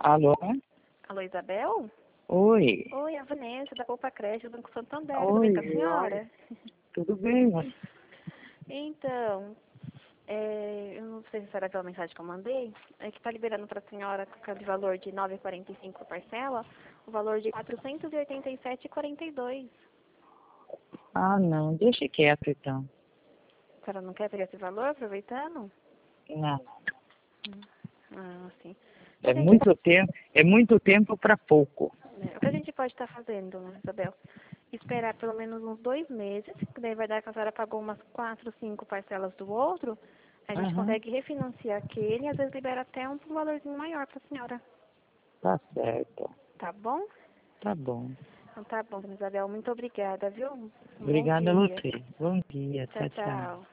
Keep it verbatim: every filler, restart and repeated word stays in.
Alô? Alô, Isabel? Oi. Oi, a Vanessa, da Poupa Creche, do Banco Santander, tudo Oi, bem com a senhora? tudo bem, mas... Então, é, eu não sei se a senhora viu a mensagem que eu mandei, é que está liberando para a senhora, de valor de nove reais e quarenta e cinco centavos parcela, o valor de quatrocentos e oitenta e sete reais e quarenta e dois centavos. Ah, não, deixa quieto então. A senhora não quer pegar esse valor, aproveitando? Não, Hum. Ah, sim. O que é a gente, muito tempo, é muito tempo para pouco. né, o que a gente pode estar fazendo, né, Isabel? Esperar pelo menos uns dois meses, que daí vai dar que a senhora pagou umas quatro, cinco parcelas do outro, a gente Aham, consegue refinanciar aquele e às vezes libera até um valorzinho maior para a senhora. tá certo. Tá bom? Tá bom. Então tá bom, dona Isabel. Muito obrigada, viu? Um bom Obrigada a dia. você. Bom dia, Tchau, tchau, tchau. tchau.